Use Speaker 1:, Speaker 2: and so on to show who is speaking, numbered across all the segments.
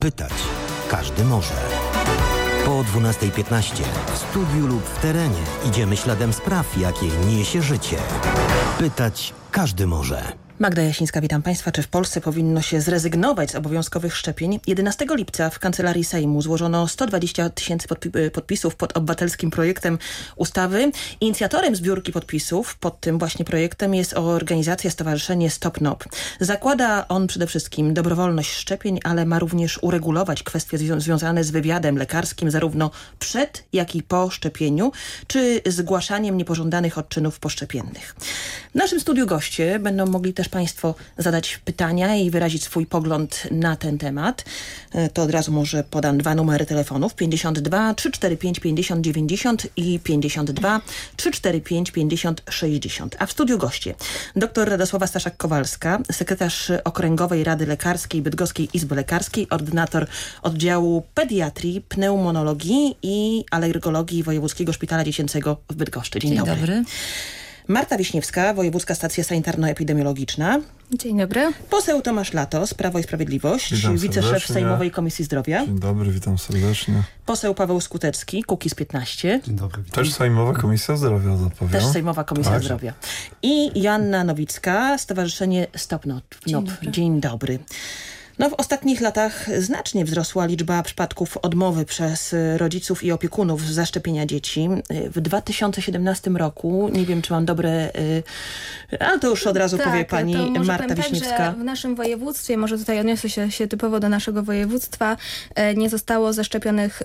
Speaker 1: Pytać każdy może. Po 12:15 w studiu lub w terenie idziemy śladem spraw, jakie niesie życie. Pytać każdy może.
Speaker 2: Magda Jasińska, witam Państwa. Czy w Polsce powinno się zrezygnować z obowiązkowych szczepień? 11 lipca w Kancelarii Sejmu złożono 120 000 podpisów pod obywatelskim projektem ustawy. Inicjatorem zbiórki podpisów pod tym właśnie projektem jest organizacja Stowarzyszenie Stop NOP. Zakłada on przede wszystkim dobrowolność szczepień, ale ma również uregulować kwestie związane z wywiadem lekarskim zarówno przed, jak i po szczepieniu, czy zgłaszaniem niepożądanych odczynów poszczepiennych. W naszym studiu goście będą mogli też Państwo zadać pytania i wyrazić swój pogląd na ten temat. To od razu może podam 2 numery telefonów: 52 345 50 90 i 52 345 50 60. A w studiu goście dr Radosława Staszak-Kowalska, sekretarz Okręgowej Rady Lekarskiej Bydgoskiej Izby Lekarskiej, ordynator oddziału pediatrii, pneumonologii i alergologii Wojewódzkiego Szpitala Dziecięcego w Bydgoszczy. Dzień dobry. Marta Wiśniewska, Wojewódzka Stacja Sanitarno-Epidemiologiczna.
Speaker 3: Dzień dobry.
Speaker 2: Poseł Tomasz Latos, Prawo i Sprawiedliwość, wiceszef Sejmowej Komisji Zdrowia.
Speaker 4: Dzień dobry, witam serdecznie.
Speaker 2: Poseł Paweł Skutecki, Kukiz 15.
Speaker 5: Dzień dobry, witam.
Speaker 4: Też Sejmowa Komisja Zdrowia, zapowiem.
Speaker 2: Też Sejmowa Komisja Zdrowia. I Joanna Nowicka, Stowarzyszenie Stop NOP. Dzień dobry. W ostatnich latach znacznie wzrosła liczba przypadków odmowy przez rodziców i opiekunów zaszczepienia dzieci. W 2017 roku, nie wiem czy mam dobre, ale to już od razu powie pani Marta Wiśniewska.
Speaker 3: Tak, w naszym województwie, może tutaj odniosę się typowo do naszego województwa, nie zostało zaszczepionych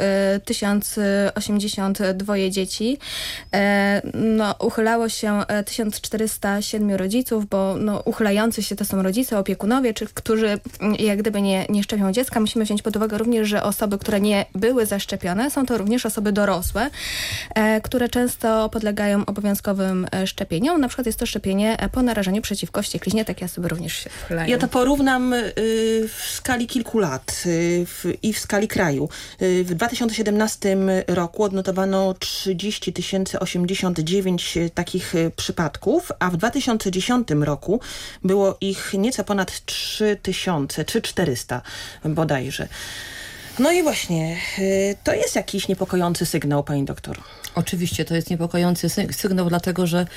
Speaker 3: 1082 dzieci. Uchylało się 1407 rodziców, bo uchylający się to są rodzice, opiekunowie, którzy jak gdyby nie szczepią dziecka. Musimy wziąć pod uwagę również, że osoby, które nie były zaszczepione, są to również osoby dorosłe, które często podlegają obowiązkowym szczepieniom. Na przykład jest to szczepienie po narażeniu przeciwko wściekliźnie. Takie osoby również się uchylają.
Speaker 2: Ja to porównam w skali kilku lat i w skali kraju. W 2017 roku odnotowano 30 089 takich przypadków, a w 2010 roku było ich nieco ponad 3000 czy 400 bodajże. No i właśnie, to jest jakiś niepokojący sygnał, pani doktor.
Speaker 6: Oczywiście to jest niepokojący sygnał, dlatego że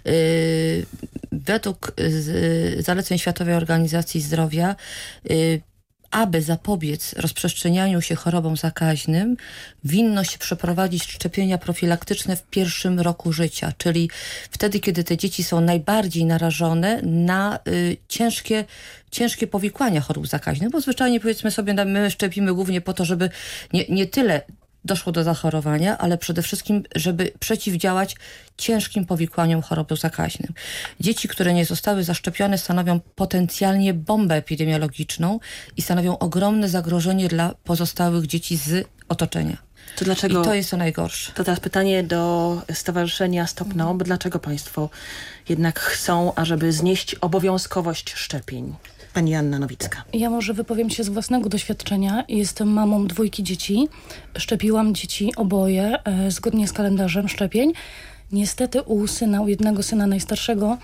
Speaker 6: według zaleceń Światowej Organizacji Zdrowia aby zapobiec rozprzestrzenianiu się chorobom zakaźnym, winno się przeprowadzić szczepienia profilaktyczne w pierwszym roku życia, czyli wtedy, kiedy te dzieci są najbardziej narażone na ciężkie powikłania chorób zakaźnych, bo zwyczajnie powiedzmy sobie, my szczepimy głównie po to, żeby nie tyle doszło do zachorowania, ale przede wszystkim, żeby przeciwdziałać ciężkim powikłaniom chorób zakaźnych. Dzieci, które nie zostały zaszczepione, stanowią potencjalnie bombę epidemiologiczną i stanowią ogromne zagrożenie dla pozostałych dzieci z otoczenia.
Speaker 2: To dlaczego?
Speaker 6: I to jest to najgorsze.
Speaker 2: To teraz pytanie do Stowarzyszenia Stop NOP. Dlaczego państwo jednak chcą, ażeby znieść obowiązkowość szczepień? Pani Joanna Nowicka.
Speaker 7: Ja może wypowiem się z własnego doświadczenia. Jestem mamą 2 dzieci. Szczepiłam dzieci oboje zgodnie z kalendarzem szczepień. Niestety u jednego syna najstarszego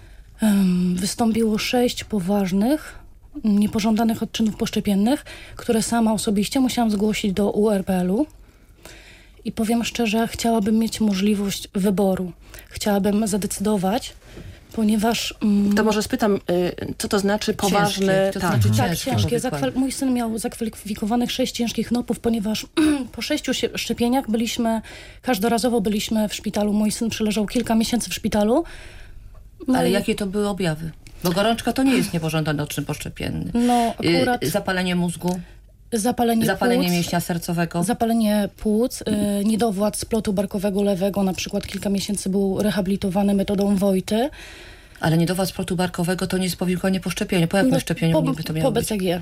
Speaker 7: wystąpiło 6 poważnych, niepożądanych odczynów poszczepiennych, które sama osobiście musiałam zgłosić do URPL-u. I powiem szczerze, chciałabym mieć możliwość wyboru. Chciałabym zadecydować, ponieważ...
Speaker 2: To może spytam, co to znaczy poważne...
Speaker 7: Ciężkie. Mój syn miał zakwalifikowanych 6 ciężkich nopów, ponieważ po 6 szczepieniach każdorazowo byliśmy w szpitalu. Mój syn przeleżał kilka miesięcy w szpitalu.
Speaker 6: Ale jakie to były objawy? Bo gorączka to nie jest niepożądany odczyn poszczepienny.
Speaker 7: Akurat...
Speaker 6: Zapalenie mózgu.
Speaker 7: Zapalenie płuc,
Speaker 6: mięśnia sercowego.
Speaker 7: Zapalenie płuc, niedowład splotu barkowego lewego, na przykład kilka miesięcy był rehabilitowany metodą Wojty.
Speaker 6: Ale niedowład splotu barkowego to nie jest powikłanie po szczepieniu. Po jakim szczepieniu niby to miało
Speaker 7: być? Po BCG.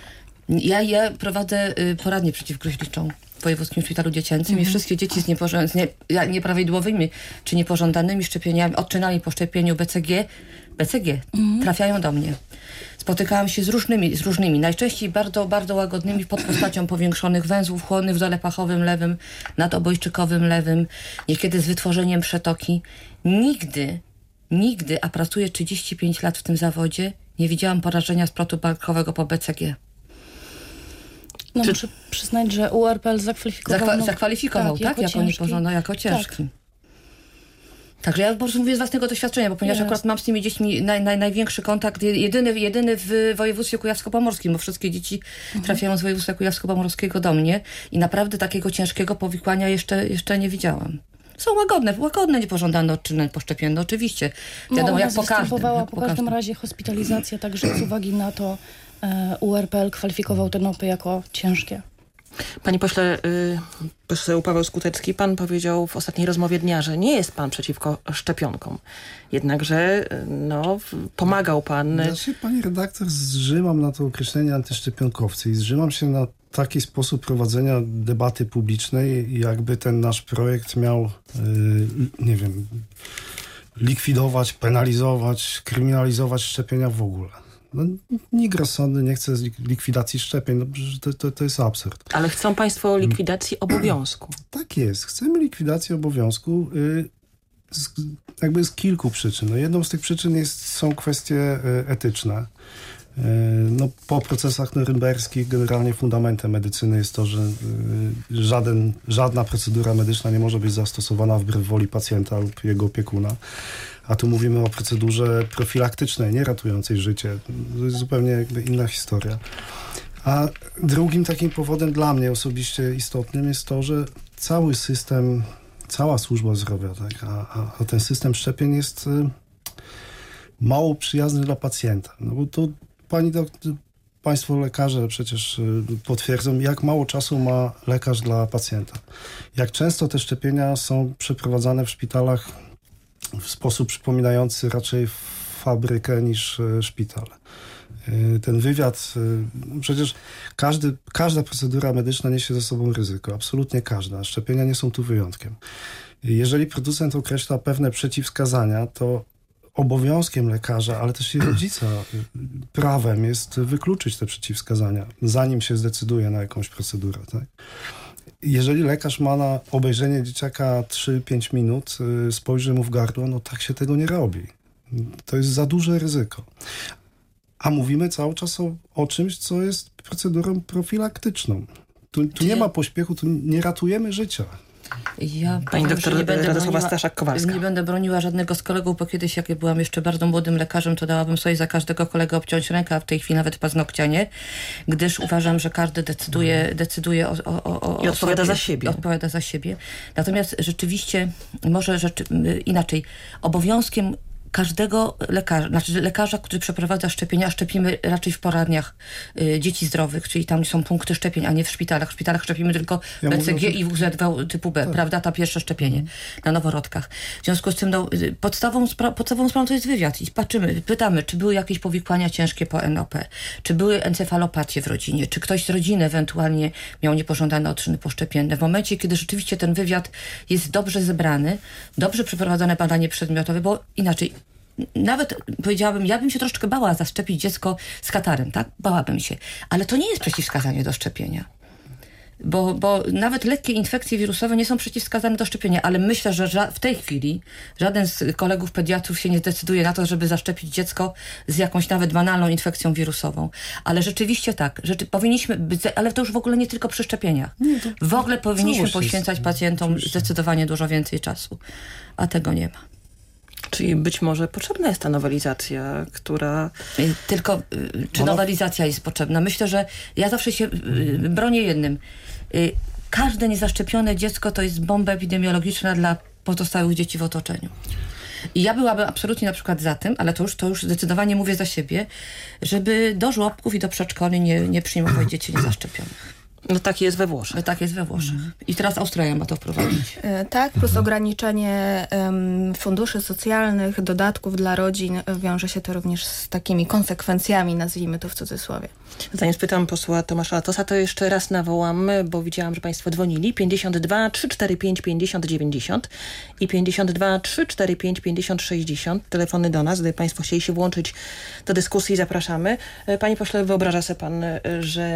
Speaker 6: Ja prowadzę poradnię przeciwgruźliczą w Wojewódzkim Szpitalu Dziecięcym i wszystkie dzieci z nieprawidłowymi czy niepożądanymi szczepieniami, odczynami po szczepieniu BCG trafiają do mnie. Spotykałam się z różnymi, najczęściej bardzo, bardzo łagodnymi pod postacią powiększonych węzłów chłonnych w dole pachowym lewym, nadobojczykowym lewym, niekiedy z wytworzeniem przetoki. Nigdy, a pracuję 35 lat w tym zawodzie, nie widziałam porażenia splotu barkowego po BCG.
Speaker 7: No muszę przyznać, że URPL
Speaker 6: zakwalifikował, tak? Jako niepożądany, jako ciężki. Tak. Także ja po prostu mówię z własnego doświadczenia, bo ponieważ akurat mam z tymi dziećmi największy kontakt, jedyny w województwie kujawsko-pomorskim, bo wszystkie dzieci trafiają z województwa kujawsko-pomorskiego do mnie i naprawdę takiego ciężkiego powikłania jeszcze nie widziałam. Są łagodne niepożądane odczyny poszczepienne, oczywiście. Wiadomo, jak po każdym.
Speaker 7: Po każdym razie hospitalizacja, także z uwagi na to URPL kwalifikował te NOP-y jako ciężkie.
Speaker 2: Panie pośle, poseł Paweł Skutecki, pan powiedział w ostatniej rozmowie dnia, że nie jest pan przeciwko szczepionkom. Jednakże pomagał pan...
Speaker 5: Znaczy, pani redaktor, zrzymam na to określenie antyszczepionkowcy i zrzymam się na taki sposób prowadzenia debaty publicznej, jakby ten nasz projekt miał, likwidować, penalizować, kryminalizować szczepienia w ogóle. Nikt rozsądny nie chce likwidacji szczepień. To jest absurd.
Speaker 2: Ale chcą państwo likwidacji obowiązku.
Speaker 5: Tak jest. Chcemy likwidacji obowiązku z kilku przyczyn. Jedną z tych przyczyn są kwestie etyczne. Po procesach norymberskich generalnie fundamentem medycyny jest to, że żadna procedura medyczna nie może być zastosowana wbrew woli pacjenta lub jego opiekuna. A tu mówimy o procedurze profilaktycznej, nie ratującej życie. To jest zupełnie inna historia. A drugim takim powodem dla mnie osobiście istotnym jest to, że cały system, cała służba zdrowia, tak, a ten system szczepień jest mało przyjazny dla pacjenta. Bo to państwo lekarze przecież potwierdzą, jak mało czasu ma lekarz dla pacjenta. Jak często te szczepienia są przeprowadzane w szpitalach w sposób przypominający raczej fabrykę niż szpital. Ten wywiad, przecież każda procedura medyczna niesie ze sobą ryzyko, absolutnie każda. Szczepienia nie są tu wyjątkiem. Jeżeli producent określa pewne przeciwwskazania, to obowiązkiem lekarza, ale też i rodzica, prawem jest wykluczyć te przeciwwskazania, zanim się zdecyduje na jakąś procedurę. Tak? Jeżeli lekarz ma na obejrzenie dzieciaka 3-5 minut, spojrzy mu w gardło, tak się tego nie robi. To jest za duże ryzyko. A mówimy cały czas o czymś, co jest procedurą profilaktyczną. Tu nie ma pośpiechu, tu nie ratujemy życia.
Speaker 6: Ja
Speaker 2: Pani doktor Radosława Staszak-Kowalska.
Speaker 6: Nie będę broniła żadnego z kolegów, bo kiedyś, jak byłam jeszcze bardzo młodym lekarzem, to dałabym sobie za każdego kolegę obciąć rękę, a w tej chwili nawet paznokcia nie, gdyż uważam, że każdy decyduje o
Speaker 2: i odpowiada
Speaker 6: sobie,
Speaker 2: za siebie.
Speaker 6: Odpowiada za siebie. Natomiast rzeczywiście, inaczej, obowiązkiem każdego lekarza, który przeprowadza szczepienia, szczepimy raczej w poradniach dzieci zdrowych, czyli tam są punkty szczepień, a nie w szpitalach. W szpitalach szczepimy tylko BCG i WZW typu B, prawda? Ta pierwsze szczepienie na noworodkach. W związku z tym podstawową sprawą to jest wywiad i pytamy, czy były jakieś powikłania ciężkie po NOP, czy były encefalopatie w rodzinie, czy ktoś z rodziny ewentualnie miał niepożądane odczyny poszczepienne. W momencie, kiedy rzeczywiście ten wywiad jest dobrze zebrany, dobrze przeprowadzone badanie przedmiotowe, bo inaczej nawet powiedziałabym, ja bym się troszeczkę bała zaszczepić dziecko z katarem, tak? Bałabym się. Ale to nie jest przeciwwskazanie do szczepienia. Bo nawet lekkie infekcje wirusowe nie są przeciwwskazane do szczepienia, ale myślę, że w tej chwili żaden z kolegów pediatrów się nie decyduje na to, żeby zaszczepić dziecko z jakąś nawet banalną infekcją wirusową. Ale rzeczywiście tak, powinniśmy być, ale to już w ogóle nie tylko przy szczepieniach. W ogóle powinniśmy poświęcać pacjentom zdecydowanie dużo więcej czasu, a tego nie ma.
Speaker 2: Czyli być może potrzebna jest ta nowelizacja, która...
Speaker 6: Tylko, czy nowelizacja jest potrzebna? Myślę, że ja zawsze się bronię jednym. Każde niezaszczepione dziecko to jest bomba epidemiologiczna dla pozostałych dzieci w otoczeniu. I ja byłabym absolutnie na przykład za tym, ale to już zdecydowanie mówię za siebie, żeby do żłobków i do przedszkoli nie przyjmować dzieci niezaszczepionych.
Speaker 2: No tak jest we Włoszech. I teraz Australia ma to wprowadzić.
Speaker 3: Tak, plus ograniczenie funduszy socjalnych, dodatków dla rodzin, wiąże się to również z takimi konsekwencjami, nazwijmy to w cudzysłowie.
Speaker 2: Zanim spytam posła Tomasza Latosa, to jeszcze raz nawołam, bo widziałam, że państwo dzwonili. 52 345 50 90 i 52 345 50 60. Telefony do nas, gdyby państwo chcieli się włączyć do dyskusji, zapraszamy. Panie pośle, wyobraża sobie pan, że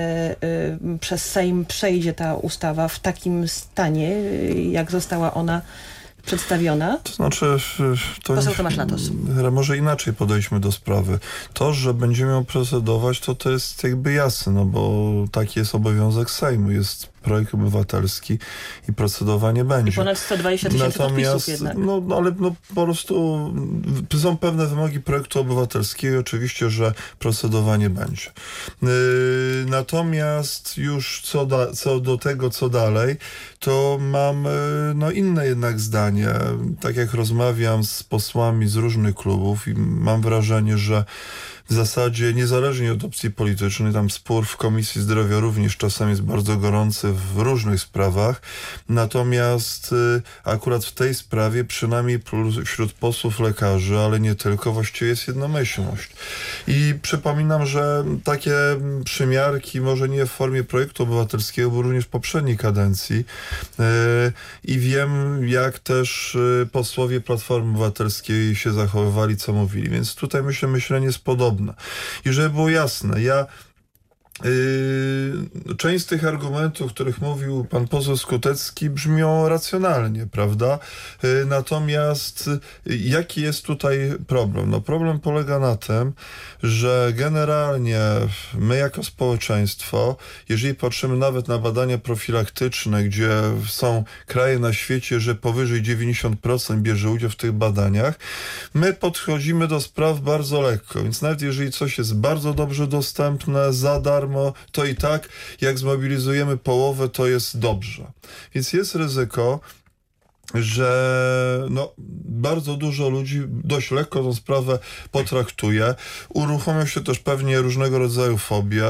Speaker 2: przez Sejm przejdzie ta ustawa w takim stanie, jak została ona przedstawiona?
Speaker 4: To znaczy...
Speaker 2: Poseł Tomasz Latos.
Speaker 4: Może inaczej podejdźmy do sprawy. To, że będziemy ją procedować, to jest jakby jasne, no bo taki jest obowiązek Sejmu. Jest projekt obywatelski i procedowanie będzie.
Speaker 2: I ponad 120 000 podpisów jednak.
Speaker 4: Ale po prostu są pewne wymogi projektu obywatelskiego i oczywiście, że procedowanie będzie. Natomiast już co do tego, co dalej, to mam inne jednak zdanie. Tak jak rozmawiam z posłami z różnych klubów i mam wrażenie, że w zasadzie niezależnie od opcji politycznej, tam spór w Komisji Zdrowia również czasem jest bardzo gorący w różnych sprawach, natomiast akurat w tej sprawie przynajmniej wśród posłów lekarzy, ale nie tylko, właściwie jest jednomyślność. I przypominam, że takie przymiarki, może nie w formie projektu obywatelskiego, bo również w poprzedniej kadencji i wiem, jak też posłowie Platformy Obywatelskiej się zachowywali, co mówili, więc tutaj myślenie jest podobne. I żeby było jasne, część z tych argumentów, o których mówił pan poseł Skutecki, brzmią racjonalnie, prawda? Natomiast jaki jest tutaj problem? No problem polega na tym, że generalnie my jako społeczeństwo, jeżeli patrzymy nawet na badania profilaktyczne, gdzie są kraje na świecie, że powyżej 90% bierze udział w tych badaniach, my podchodzimy do spraw bardzo lekko, więc nawet jeżeli coś jest bardzo dobrze dostępne, za darmo, to i tak, jak zmobilizujemy połowę, to jest dobrze. Więc jest ryzyko, że bardzo dużo ludzi dość lekko tą sprawę potraktuje. Uruchomią się też pewnie różnego rodzaju fobie.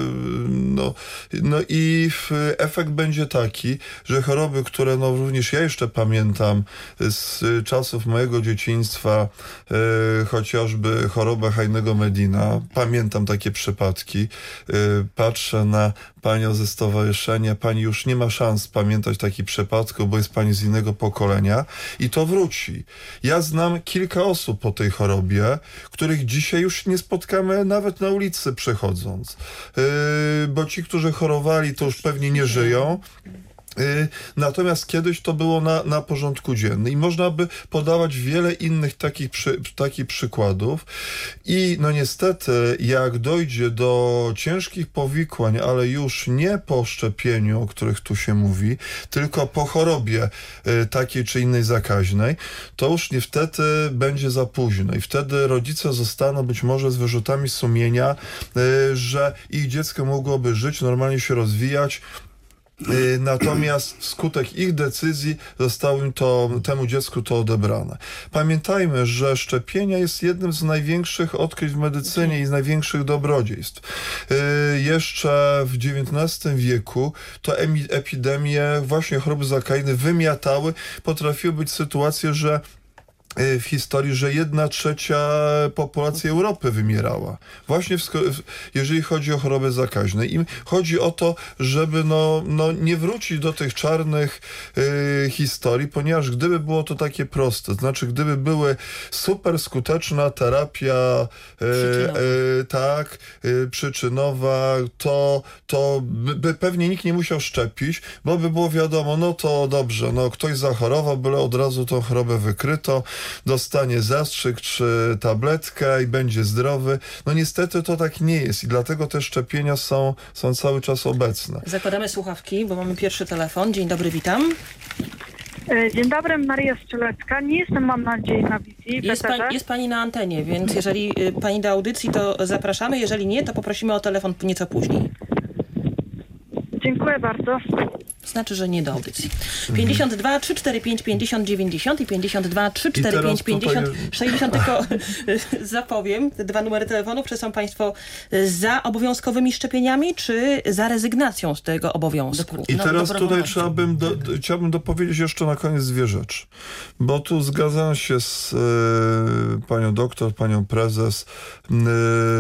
Speaker 4: I efekt będzie taki, że choroby, które również ja jeszcze pamiętam z czasów mojego dzieciństwa, chociażby choroba Heinego Medina, pamiętam takie przypadki, patrzę na panią ze stowarzyszenia, pani już nie ma szans pamiętać takich przypadków, bo jest pani z innego pokolenia i to wróci. Ja znam kilka osób po tej chorobie, których dzisiaj już nie spotkamy nawet na ulicy przechodząc. Bo ci, którzy chorowali, to już pewnie nie żyją. Natomiast kiedyś to było na porządku dziennym i można by podawać wiele innych takich przykładów i niestety jak dojdzie do ciężkich powikłań, ale już nie po szczepieniu, o których tu się mówi, tylko po chorobie takiej czy innej zakaźnej, to już nie wtedy będzie za późno i wtedy rodzice zostaną być może z wyrzutami sumienia, że ich dziecko mogłoby żyć, normalnie się rozwijać, natomiast wskutek ich decyzji zostało im temu dziecku to odebrane. Pamiętajmy, że szczepienia jest jednym z największych odkryć w medycynie i z największych dobrodziejstw. Jeszcze w XIX wieku to epidemie właśnie choroby zakaźne wymiatały. Potrafiły być sytuacje, że w historii, że 1/3 populacji Europy wymierała. Właśnie jeżeli chodzi o choroby zakaźne. I chodzi o to, żeby nie wrócić do tych czarnych historii, ponieważ gdyby było to takie proste, to znaczy gdyby były super skuteczna terapia przyczynowa, to by pewnie nikt nie musiał szczepić, bo by było wiadomo, to dobrze, ktoś zachorował, byle od razu tą chorobę wykryto, dostanie zastrzyk czy tabletkę i będzie zdrowy. Niestety to tak nie jest i dlatego te szczepienia są cały czas obecne.
Speaker 2: Zakładamy słuchawki, bo mamy pierwszy telefon. Dzień dobry, witam.
Speaker 8: Dzień dobry, Maria Strzelecka. Nie jestem, mam nadzieję, na wizji.
Speaker 2: Jest pani na antenie, więc jeżeli pani do audycji, to zapraszamy. Jeżeli nie, to poprosimy o telefon nieco później.
Speaker 8: Dziękuję bardzo.
Speaker 2: Znaczy, że nie do audycji. 52 345 50 90 i 52 345 50 60. Tylko zapowiem, te dwa numery telefonów. Czy są państwo za obowiązkowymi szczepieniami, czy za rezygnacją z tego obowiązku?
Speaker 4: I teraz tutaj chciałbym dopowiedzieć jeszcze na koniec dwie rzeczy. Bo tu zgadzam się z panią doktor, panią prezes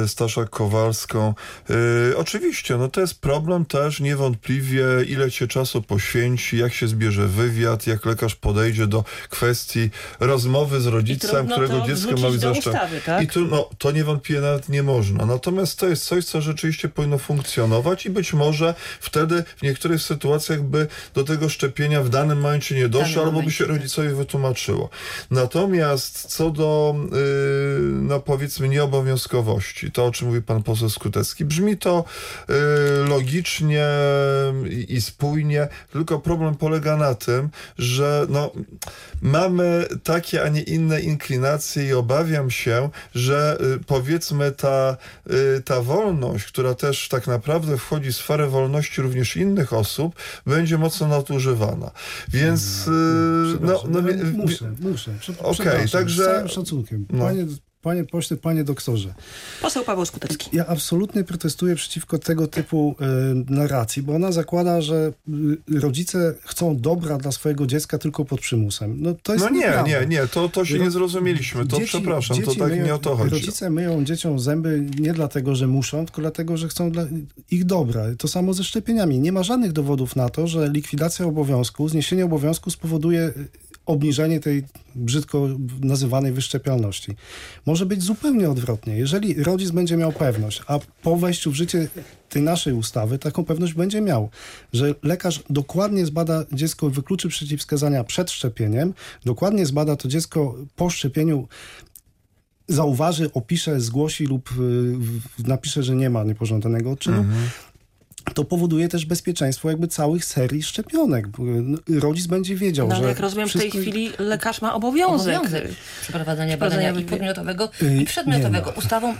Speaker 4: Staszak-Kowalską. Oczywiście, to jest problem też niewątpliwie, ile się czasu czasu poświęci, jak się zbierze wywiad, jak lekarz podejdzie do kwestii rozmowy z rodzicem, którego dziecko ma być zaszczepione. Tak? I to niewątpliwie nawet nie można. Natomiast to jest coś, co rzeczywiście powinno funkcjonować i być może wtedy w niektórych sytuacjach by do tego szczepienia w danym momencie nie doszło, albo by się rodzicowi wytłumaczyło. Natomiast co do powiedzmy nieobowiązkowości, to o czym mówi pan poseł Skutecki, brzmi to logicznie i spójnie, tylko problem polega na tym, że mamy takie, a nie inne inklinacje i obawiam się, że powiedzmy ta wolność, która też tak naprawdę wchodzi w sferę wolności również innych osób, będzie mocno nadużywana. Więc
Speaker 5: muszę.
Speaker 4: Okej, także
Speaker 5: z całym szacunkiem. Panie pośle, panie doktorze.
Speaker 2: Poseł Paweł Skutecki.
Speaker 5: Ja absolutnie protestuję przeciwko tego typu narracji, bo ona zakłada, że rodzice chcą dobra dla swojego dziecka tylko pod przymusem. To jest
Speaker 4: nie, to się nie zrozumieliśmy. To przepraszam, to tak nie o to chodzi.
Speaker 5: Rodzice myją dzieciom zęby nie dlatego, że muszą, tylko dlatego, że chcą dla ich dobra. To samo ze szczepieniami. Nie ma żadnych dowodów na to, że likwidacja obowiązku, zniesienie obowiązku spowoduje obniżenie tej brzydko nazywanej wyszczepialności. Może być zupełnie odwrotnie. Jeżeli rodzic będzie miał pewność, a po wejściu w życie tej naszej ustawy taką pewność będzie miał, że lekarz dokładnie zbada dziecko, wykluczy przeciwwskazania przed szczepieniem, dokładnie zbada to dziecko po szczepieniu, zauważy, opisze, zgłosi lub napisze, że nie ma niepożądanego odczynu, to powoduje też bezpieczeństwo jakby całych serii szczepionek. Rodzic będzie wiedział, że...
Speaker 2: jak rozumiem, w tej chwili lekarz ma obowiązek
Speaker 6: przeprowadzania badania i podmiotowego, i przedmiotowego. Ustawą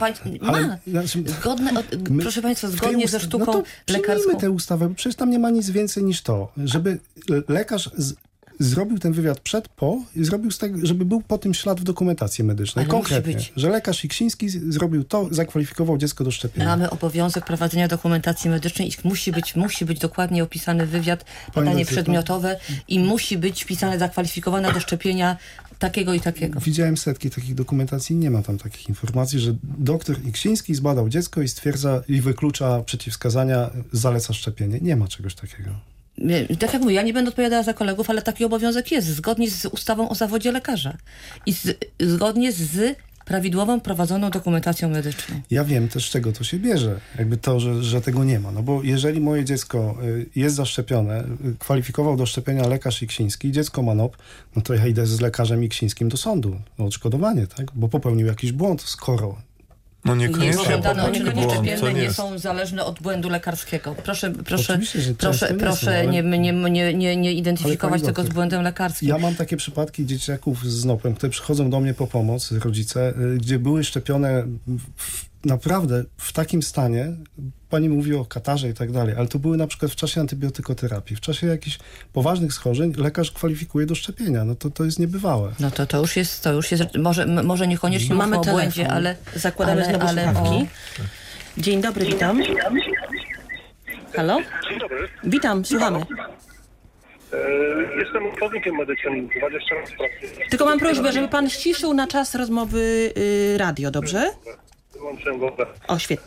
Speaker 6: proszę państwa, zgodnie ze sztuką lekarską.
Speaker 5: Przyjmijmy tę ustawę, bo przecież tam nie ma nic więcej niż to, żeby lekarz zrobił ten wywiad i zrobił z tego, żeby był po tym ślad w dokumentacji medycznej. Ale konkretnie, że lekarz Iksiński zrobił to, zakwalifikował dziecko do szczepienia.
Speaker 6: Mamy obowiązek prowadzenia dokumentacji medycznej i musi być dokładnie opisany wywiad, badanie przedmiotowe i musi być wpisane, zakwalifikowane do szczepienia takiego i takiego.
Speaker 5: Widziałem setki takich dokumentacji, nie ma tam takich informacji, że doktor Iksiński zbadał dziecko i stwierdza i wyklucza przeciwwskazania, zaleca szczepienie. Nie ma czegoś takiego.
Speaker 6: Tak jak mówię, ja nie będę odpowiadała za kolegów, ale taki obowiązek jest, zgodnie z ustawą o zawodzie lekarza i zgodnie z prawidłową prowadzoną dokumentacją medyczną.
Speaker 5: Ja wiem też, z czego to się bierze. Jakby to, że tego nie ma. No bo jeżeli moje dziecko jest zaszczepione, kwalifikował do szczepienia lekarz Iksiński, dziecko ma NOP, no to ja idę z lekarzem Iksińskim do sądu o odszkodowanie, tak? Bo popełnił jakiś błąd, skoro...
Speaker 6: Niekoniecznie szczepienne nie są zależne od błędu lekarskiego. Proszę nie identyfikować tego z błędem lekarskim.
Speaker 5: Ja mam takie przypadki dzieciaków z NOP-em, które przychodzą do mnie po pomoc, rodzice, gdzie były szczepione naprawdę w takim stanie, pani mówi o katarze i tak dalej, ale to były na przykład w czasie antybiotykoterapii, w czasie jakichś poważnych schorzeń lekarz kwalifikuje do szczepienia. No to jest niebywałe.
Speaker 6: No to już jest może niekoniecznie
Speaker 2: mamy
Speaker 6: o błędzie, ale
Speaker 2: zakładamy znowu słuchawki. Dzień dobry, witam. Halo?
Speaker 9: Dzień dobry.
Speaker 2: Witam, słuchamy.
Speaker 9: Jestem ratownikiem medycznym, 20 lat pracuję.
Speaker 2: Tylko mam prośbę, żeby pan ściszył na czas rozmowy radio, dobrze?
Speaker 9: Wyłączyłem go.
Speaker 2: O, świetnie.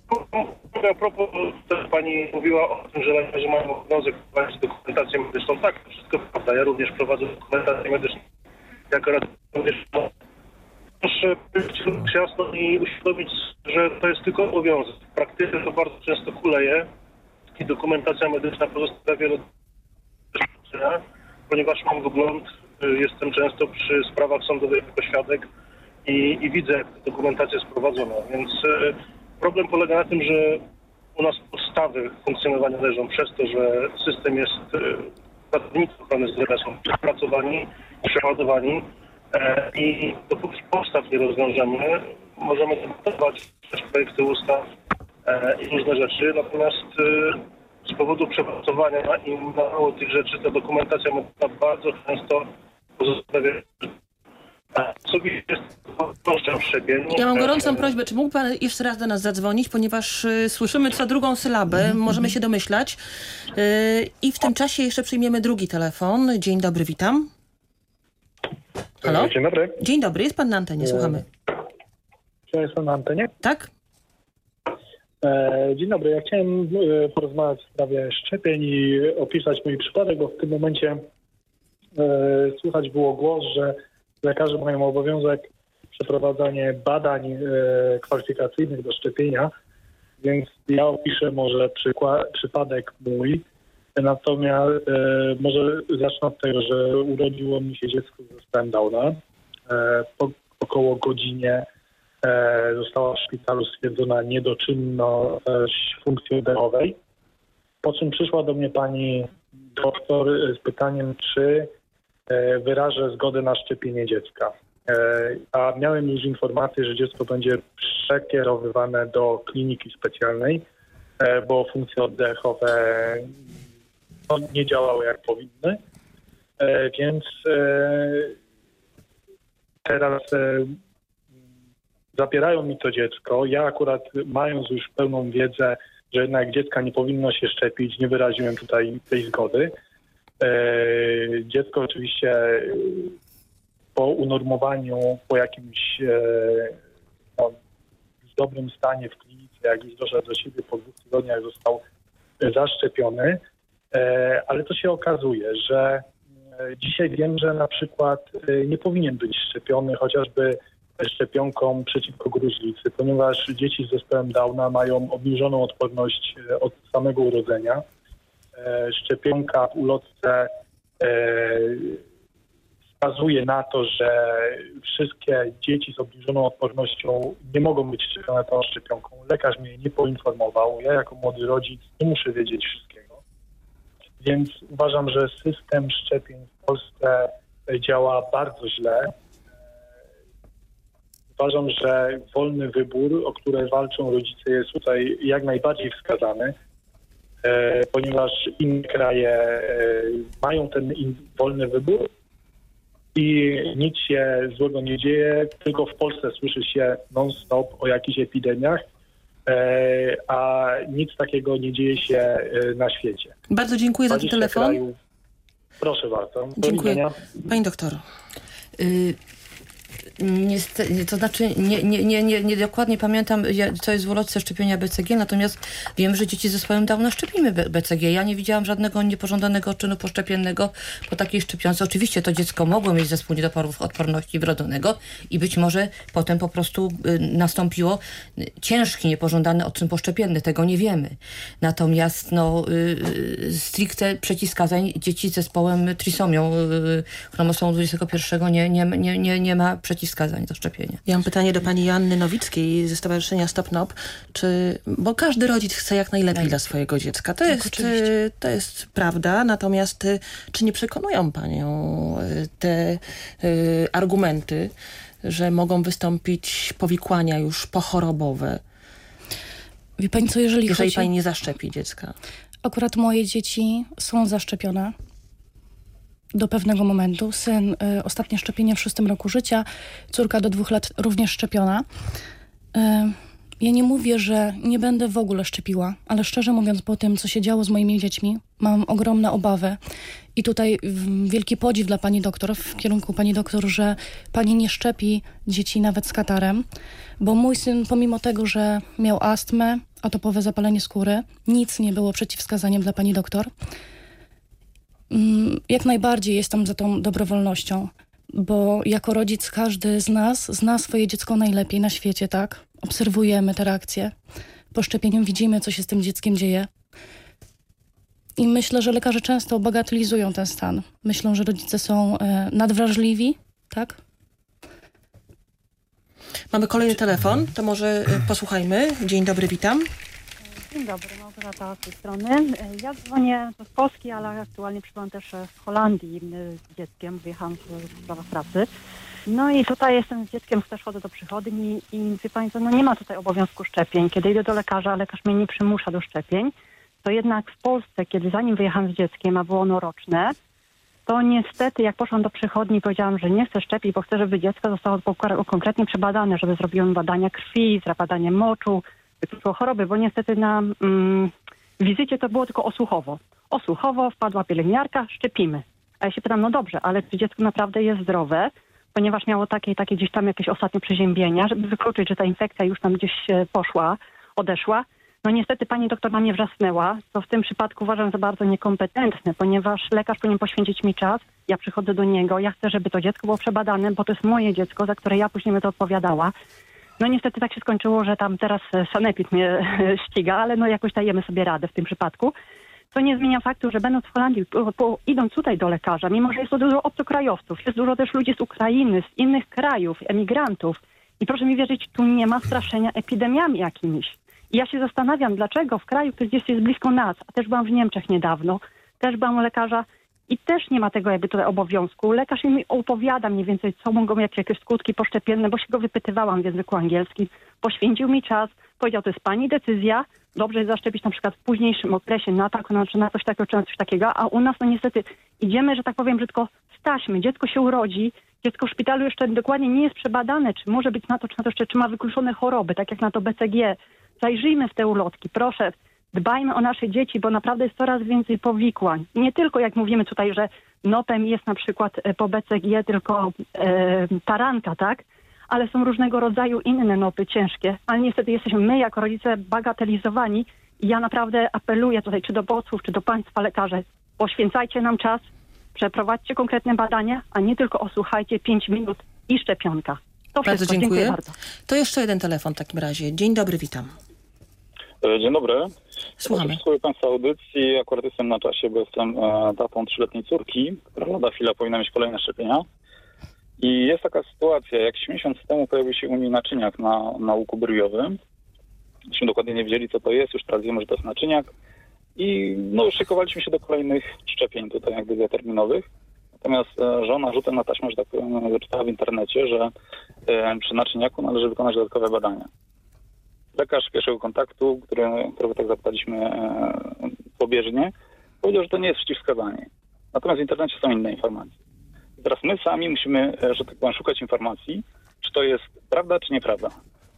Speaker 9: A propos, też pani mówiła o tym, że lekarze mają obowiązek prowadzić dokumentację medyczną. Tak, to wszystko prawda. Ja również prowadzę dokumentację medyczną jako ratownik. Proszę być jasno i uświadomić, że to jest tylko obowiązek. W praktyce to bardzo często kuleje i dokumentacja medyczna pozostawia wiele, ponieważ mam wgląd, jestem często przy sprawach sądowych jako świadek i widzę, jak dokumentacja jest prowadzona. Więc problem polega na tym, że u nas podstawy funkcjonowania leżą przez to, że system jest, pracownicy ochrony zdrowia są przepracowani, przeładowani i dopóki podstaw nie rozwiążemy, możemy debatować też projekty ustaw i różne rzeczy, natomiast z powodu przepracowania i mało tych rzeczy ta dokumentacja medyczna bardzo często pozostawia.
Speaker 2: Ja mam gorącą prośbę, czy mógł pan jeszcze raz do nas zadzwonić, ponieważ słyszymy co drugą sylabę, możemy się domyślać. I w tym czasie jeszcze przyjmiemy drugi telefon. Dzień dobry, witam. Halo?
Speaker 9: Dzień dobry.
Speaker 2: Dzień dobry, jest pan na antenie, słuchamy.
Speaker 9: Czy jestem na antenie?
Speaker 2: Tak?
Speaker 10: Dzień dobry. Ja chciałem porozmawiać w sprawie szczepień i opisać mój przypadek, bo w tym momencie słychać było głos, że lekarze mają obowiązek przeprowadzania badań kwalifikacyjnych do szczepienia, więc ja opiszę może przypadek mój. Natomiast może zacznę od tego, że urodziło mi się dziecko z zespołem Downa. Po około godzinie została w szpitalu stwierdzona niedoczynność funkcji oddechowej, po czym przyszła do mnie pani doktor z pytaniem, czy wyrażę zgodę na szczepienie dziecka. A miałem już informację, że dziecko będzie przekierowywane do kliniki specjalnej, bo funkcje oddechowe nie działały jak powinny. Więc teraz zabierają mi to dziecko. Ja akurat, mając już pełną wiedzę, że jednak dziecka nie powinno się szczepić, nie wyraziłem tutaj tej zgody. Dziecko oczywiście po unormowaniu, po jakimś dobrym stanie w klinice, jak już doszedł do siebie, po 2 tygodniach został zaszczepiony, ale to się okazuje, że dzisiaj wiem, że na przykład nie powinien być szczepiony chociażby szczepionką przeciwko gruźlicy, ponieważ dzieci z zespołem Downa mają obniżoną odporność od samego urodzenia. Szczepionka w ulotce wskazuje na to, że wszystkie dzieci z obniżoną odpornością nie mogą być szczepione tą szczepionką. Lekarz mnie nie poinformował. Ja jako młody rodzic nie muszę wiedzieć wszystkiego. Więc uważam, że system szczepień w Polsce działa bardzo źle. Uważam, że wolny wybór, o który walczą rodzice, jest tutaj jak najbardziej wskazany, ponieważ inne kraje mają ten wolny wybór i nic się złego nie dzieje, tylko w Polsce słyszy się non-stop o jakichś epidemiach, a nic takiego nie dzieje się na świecie.
Speaker 2: Bardzo dziękuję za ten telefon.
Speaker 10: Krajów. Proszę bardzo.
Speaker 2: Dziękuję. Pani doktor.
Speaker 6: To znaczy, nie dokładnie pamiętam, co jest w ulotce szczepienia BCG, natomiast wiem, że dzieci z zespołem Downa szczepimy BCG. Ja nie widziałam żadnego niepożądanego odczynu poszczepiennego po takiej szczepionce. Oczywiście to dziecko mogło mieć zespół niedoporów odporności wrodzonego i być może potem po prostu nastąpiło ciężki, niepożądany odczyn poszczepienny. Tego nie wiemy. Natomiast stricte przeciwwskazań dzieci z zespołem trisomią chromosomu 21 nie ma przeciwwskazań do szczepienia.
Speaker 2: Ja mam pytanie do pani Joanny Nowickiej ze Stowarzyszenia Stop NOP, bo każdy rodzic chce jak najlepiej dla swojego dziecka. To jest prawda, natomiast czy nie przekonują panią te argumenty, że mogą wystąpić powikłania już pochorobowe?
Speaker 7: Wie pani co, jeżeli
Speaker 2: pani nie zaszczepi dziecka?
Speaker 7: Akurat moje dzieci są zaszczepione do pewnego momentu. Syn ostatnie szczepienie w 6. roku życia, córka do 2 lat również szczepiona. Ja nie mówię, że nie będę w ogóle szczepiła, ale szczerze mówiąc, po tym, co się działo z moimi dziećmi, mam ogromne obawy. I tutaj wielki podziw dla pani doktor, w kierunku pani doktor, że pani nie szczepi dzieci nawet z katarem, bo mój syn, pomimo tego, że miał astmę, atopowe zapalenie skóry, nic nie było przeciwwskazaniem dla pani doktor. Jak najbardziej jestem za tą dobrowolnością, bo jako rodzic każdy z nas zna swoje dziecko najlepiej na świecie, tak? Obserwujemy te reakcje. Po szczepieniu widzimy, co się z tym dzieckiem dzieje. I myślę, że lekarze często bagatelizują ten stan. Myślą, że rodzice są nadwrażliwi, tak?
Speaker 2: Mamy kolejny telefon, to może posłuchajmy. Dzień dobry, witam.
Speaker 11: Dzień dobry, Małgorzata z tej strony. Ja dzwonię z Polski, ale aktualnie przybywam też z Holandii z dzieckiem. Wyjechałam w sprawach pracy. No i tutaj jestem z dzieckiem, też chodzę do przychodni i wie pani co, nie ma tutaj obowiązku szczepień. Kiedy idę do lekarza, lekarz mnie nie przymusza do szczepień, to jednak w Polsce, kiedy zanim wyjechałam z dzieckiem, a było ono roczne, to niestety jak poszłam do przychodni i powiedziałam, że nie chcę szczepić, bo chcę, żeby dziecko zostało konkretnie przebadane, żeby zrobiłem badania krwi, badanie moczu, wykryło choroby, bo niestety na wizycie to było tylko osłuchowo. Osłuchowo wpadła pielęgniarka, szczepimy. A ja się pytam, no dobrze, ale czy dziecko naprawdę jest zdrowe, ponieważ miało takie gdzieś tam jakieś ostatnie przeziębienia, żeby wykluczyć, że ta infekcja już tam gdzieś poszła, odeszła, No niestety pani doktor na mnie wrzasnęła, co w tym przypadku uważam za bardzo niekompetentne, ponieważ lekarz powinien poświęcić mi czas, ja przychodzę do niego, ja chcę, żeby to dziecko było przebadane, bo to jest moje dziecko, za które ja później będę odpowiadała. No niestety tak się skończyło, że tam teraz sanepid mnie ściga, ale no jakoś dajemy sobie radę w tym przypadku. Co nie zmienia faktu, że będąc w Holandii, idąc tutaj do lekarza, mimo że jest to dużo obcokrajowców, jest dużo też ludzi z Ukrainy, z innych krajów, emigrantów. I proszę mi wierzyć, tu nie ma straszenia epidemiami jakimiś. I ja się zastanawiam, dlaczego w kraju, który gdzieś jest blisko nas, a też byłam w Niemczech niedawno, też byłam u lekarza i też nie ma tego jakby tutaj obowiązku. Lekarz mi opowiada mniej więcej, co mogą mieć jakieś skutki poszczepienne, bo się go wypytywałam w języku angielskim. Poświęcił mi czas, powiedział, to jest pani decyzja, dobrze jest zaszczepić na przykład w późniejszym okresie na coś takiego czy na coś takiego, a u nas no niestety idziemy, że tak powiem brzydko, z taśmy. Dziecko się urodzi, dziecko w szpitalu jeszcze dokładnie nie jest przebadane, czy może być na to, czy ma wykluczone choroby, tak jak na to BCG. Zajrzyjmy w te ulotki, proszę, dbajmy o nasze dzieci, bo naprawdę jest coraz więcej powikłań. Nie tylko jak mówimy tutaj, że nopem jest na przykład po BCG tylko taranka, tak? Ale są różnego rodzaju inne nopy ciężkie, ale niestety jesteśmy my jako rodzice bagatelizowani i ja naprawdę apeluję tutaj czy do posłów, czy do państwa lekarzy, poświęcajcie nam czas, przeprowadźcie konkretne badania, a nie tylko osłuchajcie 5 minut i szczepionka. To
Speaker 2: bardzo
Speaker 11: wszystko.
Speaker 2: dziękuję.
Speaker 11: Bardzo.
Speaker 2: To jeszcze jeden telefon w takim razie. Dzień dobry, witam.
Speaker 12: Dzień dobry.
Speaker 2: Słuchamy.
Speaker 12: Słucham Państwa audycji. Akurat jestem na czasie, bo jestem tatą 3-letniej córki, która lada chwila powinna mieć kolejne szczepienia. I jest taka sytuacja, jak miesiąc temu pojawił się u niej naczyniak na łuku brwiowym. Myśmy dokładnie nie wiedzieli, co to jest, już teraz wiemy, że to jest naczyniak. I no, szykowaliśmy się do kolejnych szczepień tutaj jakby determinowych. Natomiast żona rzutem na taśmę, że tak powiem, wyczytała w internecie, że przy naczyniaku należy wykonać dodatkowe badania. Lekarz pierwszego kontaktu, którego tak zapytaliśmy pobieżnie, powiedział, że to nie jest przeciwwskazanie. Natomiast w internecie są inne informacje. I teraz my sami musimy, że tak powiem, szukać informacji, czy to jest prawda, czy nieprawda.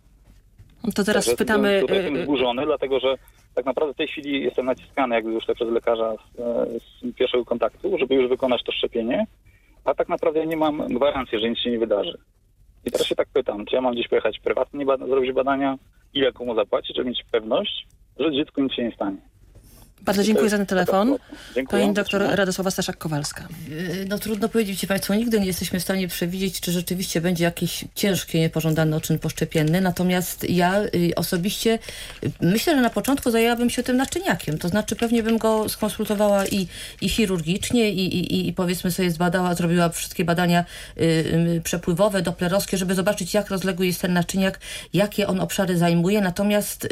Speaker 2: To teraz spytamy...
Speaker 12: Tutaj jestem zburzony, dlatego że tak naprawdę w tej chwili jestem naciskany jakby już przez lekarza z pierwszego kontaktu, żeby już wykonać to szczepienie, a tak naprawdę nie mam gwarancji, że nic się nie wydarzy. I teraz się tak pytam, czy ja mam gdzieś pojechać prywatnie, zrobić badania, ile komu zapłacić, żeby mieć pewność, że dziecku nic się nie stanie.
Speaker 2: Bardzo dziękuję za ten telefon.
Speaker 12: Dziękuję.
Speaker 2: Pani doktor Radosława Staszak-Kowalska.
Speaker 6: No trudno powiedzieć Państwu, nigdy nie jesteśmy w stanie przewidzieć, czy rzeczywiście będzie jakiś ciężki, niepożądany odczyn poszczepienny. Natomiast ja osobiście myślę, że na początku zajęłabym się tym naczyniakiem. To znaczy pewnie bym go skonsultowała i chirurgicznie i powiedzmy sobie zbadała, zrobiła wszystkie badania przepływowe, doplerowskie, żeby zobaczyć, jak rozległy jest ten naczyniak, jakie on obszary zajmuje. Natomiast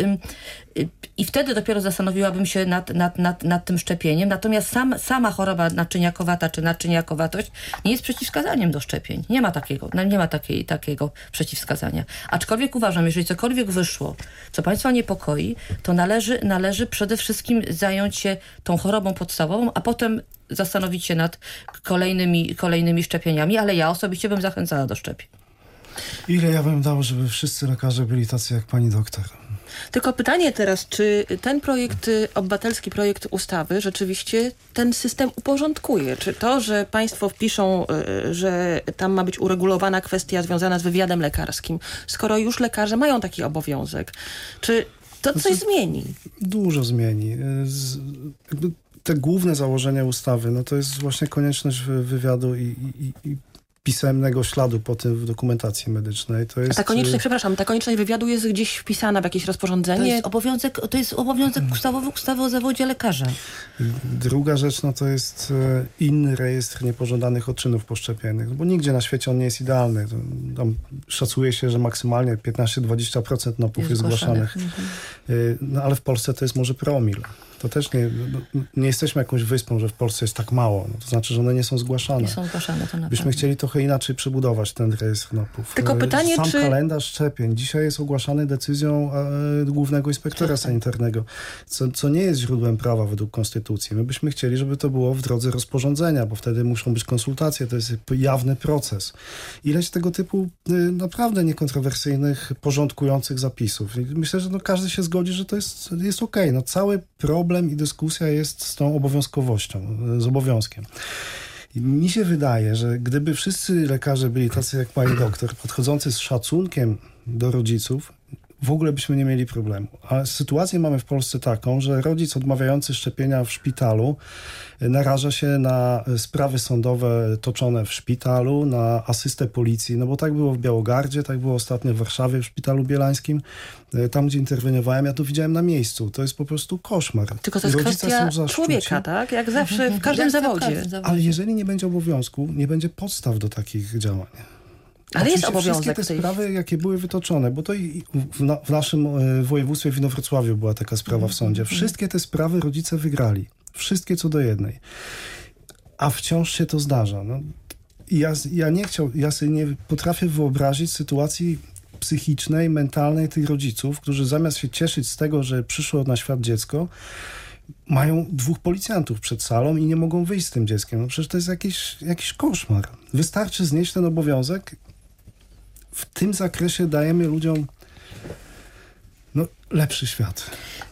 Speaker 6: i wtedy dopiero zastanowiłabym się nad tym szczepieniem. Natomiast sama choroba naczyniakowata czy naczyniakowatość nie jest przeciwwskazaniem do szczepień. Nie ma takiego przeciwwskazania. Aczkolwiek uważam, jeżeli cokolwiek wyszło, co Państwa niepokoi, to należy przede wszystkim zająć się tą chorobą podstawową, a potem zastanowić się nad kolejnymi szczepieniami, ale ja osobiście bym zachęcała do szczepień.
Speaker 5: Ile ja bym dał, żeby wszyscy lekarze byli tacy jak pani doktor?
Speaker 2: Tylko pytanie teraz, czy ten projekt, obywatelski projekt ustawy rzeczywiście ten system uporządkuje? Czy to, że państwo wpiszą, że tam ma być uregulowana kwestia związana z wywiadem lekarskim, skoro już lekarze mają taki obowiązek, czy to coś zmieni?
Speaker 5: Dużo zmieni. Jakby te główne założenia ustawy, no to jest właśnie konieczność wywiadu i pisemnego śladu po tym w dokumentacji medycznej. To jest,
Speaker 2: ta konieczność wywiadu jest gdzieś wpisana w jakieś rozporządzenie?
Speaker 6: To jest obowiązek ustawowy, ustawy o zawodzie lekarza.
Speaker 5: Druga rzecz, no to jest inny rejestr niepożądanych odczynów poszczepiennych, bo nigdzie na świecie on nie jest idealny. Tam szacuje się, że maksymalnie 15-20% nopów jest zgłaszanych. No ale w Polsce to jest może promil. To też nie jesteśmy jakąś wyspą, że w Polsce jest tak mało. No, to znaczy, że one nie są zgłaszane.
Speaker 6: Nie są zgłaszane, to naprawdę.
Speaker 5: Byśmy chcieli trochę inaczej przebudować ten rejestr nopów.
Speaker 2: Tylko pytanie,
Speaker 5: Sam kalendarz szczepień dzisiaj jest ogłaszany decyzją głównego inspektora sanitarnego, co nie jest źródłem prawa według konstytucji. My byśmy chcieli, żeby to było w drodze rozporządzenia, bo wtedy muszą być konsultacje, to jest jawny proces. Ileś tego typu naprawdę niekontrowersyjnych, porządkujących zapisów. I myślę, że każdy się zgodzi, że to jest okej. No, cały problem i dyskusja jest z tą obowiązkowością, z obowiązkiem. I mi się wydaje, że gdyby wszyscy lekarze byli tacy jak pani doktor, podchodzący z szacunkiem do rodziców, w ogóle byśmy nie mieli problemu. A sytuację mamy w Polsce taką, że rodzic odmawiający szczepienia w szpitalu naraża się na sprawy sądowe toczone w szpitalu, na asystę policji, no bo tak było w Białogardzie, tak było ostatnio w Warszawie w Szpitalu Bielańskim. Tam, gdzie interweniowałem, ja to widziałem na miejscu. To jest po prostu koszmar.
Speaker 2: Tylko to jest kwestia człowieka, tak? Jak zawsze w każdym zawodzie.
Speaker 5: Ale jeżeli nie będzie obowiązku, nie będzie podstaw do takich działań.
Speaker 2: Ale
Speaker 5: oczywiście
Speaker 2: jest obowiązek.
Speaker 5: Wszystkie te sprawy, jakie były wytoczone, bo to i w naszym województwie w Inowrocławiu była taka sprawa w sądzie. Wszystkie te sprawy rodzice wygrali. Wszystkie co do jednej. A wciąż się to zdarza. No, ja sobie nie potrafię wyobrazić sytuacji psychicznej, mentalnej tych rodziców, którzy zamiast się cieszyć z tego, że przyszło na świat dziecko, mają 2 policjantów przed salą i nie mogą wyjść z tym dzieckiem. No przecież to jest jakiś koszmar. Wystarczy znieść ten obowiązek. W tym zakresie dajemy ludziom lepszy świat.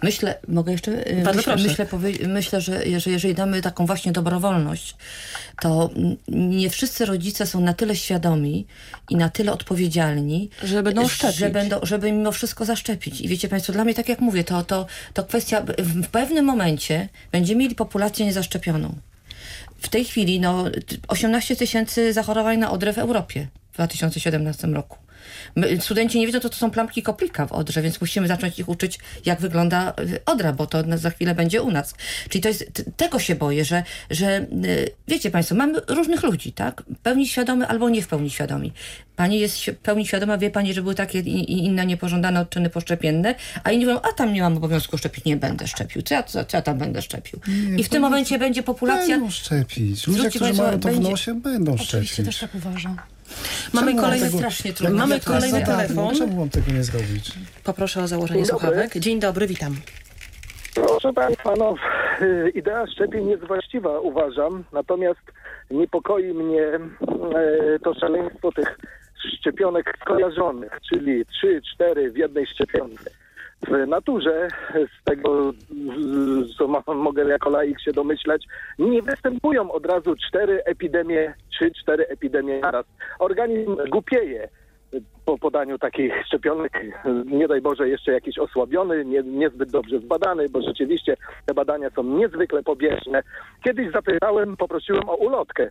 Speaker 6: Myślę, że jeżeli damy taką właśnie dobrowolność, to nie wszyscy rodzice są na tyle świadomi i na tyle odpowiedzialni,
Speaker 2: że będą szczepić.
Speaker 6: Żeby mimo wszystko zaszczepić. I wiecie państwo, dla mnie, tak jak mówię, to kwestia, w pewnym momencie będziemy mieli populację niezaszczepioną. W tej chwili 18 000 zachorowań na odrę w Europie w 2017 roku. Studenci nie wiedzą, to są plamki koplika w odrze, więc musimy zacząć ich uczyć, jak wygląda odra, bo to za chwilę będzie u nas. Czyli to jest, tego się boję, że wiecie państwo, mamy różnych ludzi, tak? Pełni świadomy albo nie w pełni świadomi. Pani jest w pełni świadoma, wie pani, że były takie i inne niepożądane odczyny poszczepienne, a inni mówią, a tam nie mam obowiązku szczepić, nie będę szczepił. Co ja tam będę szczepił? I w tym momencie będzie populacja...
Speaker 5: Będą szczepić. Ludzie, którzy mają to w nosie, będą szczepić.
Speaker 7: Oczywiście też tak uważam.
Speaker 2: Mamy kolejny telefon.
Speaker 5: Czemu mam tego nie zrobić?
Speaker 2: Poproszę o założenie słuchawek. Dzień dobry, witam.
Speaker 13: Proszę państwa, idea szczepień jest właściwa, uważam, natomiast niepokoi mnie to szaleństwo tych szczepionek skojarzonych, czyli 3-4 w jednej szczepionce. W naturze, z tego, co mogę jako laik się domyślać, nie występują od razu 4 epidemie, 3-4 epidemie naraz. Organizm głupieje po podaniu takich szczepionek, nie daj Boże jeszcze jakiś osłabiony, niezbyt dobrze zbadany, bo rzeczywiście te badania są niezwykle pobieżne. Kiedyś poprosiłem o ulotkę,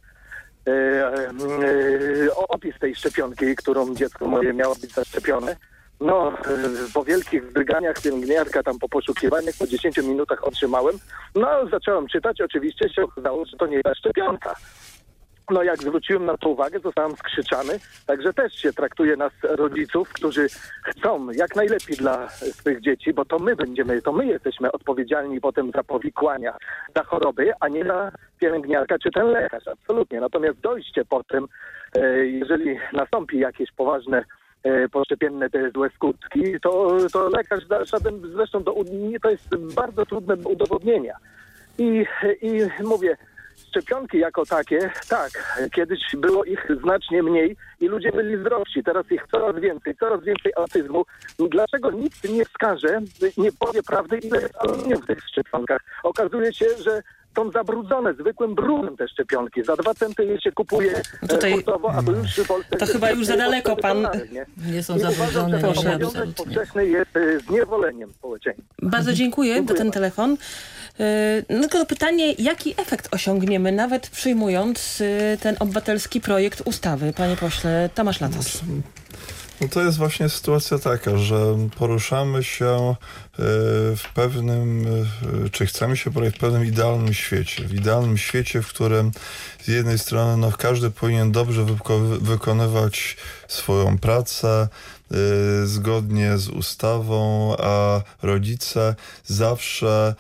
Speaker 13: o opis tej szczepionki, którą dziecko moje miało być zaszczepione. Po wielkich wzdyganiach pielęgniarka tam po poszukiwaniach, po 10 minutach otrzymałem. Zacząłem czytać, oczywiście się okazało, że to nie ta szczepionka. Jak zwróciłem na to uwagę, zostałem skrzyczany, także też się traktuje nas, rodziców, którzy chcą jak najlepiej dla swych dzieci, bo to my jesteśmy odpowiedzialni potem za powikłania, za choroby, a nie ta pielęgniarka czy ten lekarz, absolutnie. Natomiast dojście potem, jeżeli nastąpi jakieś poważne poszczepienne te złe skutki, to lekarz zresztą to jest bardzo trudne do udowodnienia. I mówię, szczepionki jako takie, tak, kiedyś było ich znacznie mniej i ludzie byli zdrowsi, teraz ich coraz więcej autyzmu. Dlaczego nikt nie wskaże, nie powie prawdy, ile jest aluminium w tych szczepionkach? Okazuje się, że są zabrudzone zwykłym brudem te szczepionki. Za 2 centy je się kupuje hurtowo, a to już w Polsce...
Speaker 2: To chyba już za daleko pan...
Speaker 6: Nie są zabrudzone.
Speaker 13: Obowiązek powszechny jest zniewoleniem społeczeństwa.
Speaker 2: Bardzo dziękuję za ten telefon. Tylko pytanie, jaki efekt osiągniemy, nawet przyjmując ten obywatelski projekt ustawy? Panie pośle, Tomasz Latos.
Speaker 4: To jest właśnie sytuacja taka, że poruszamy się w pewnym, czy chcemy się poruszać w pewnym idealnym świecie. W idealnym świecie, w którym z jednej strony każdy powinien dobrze wykonywać swoją pracę, zgodnie z ustawą, a rodzice zawsze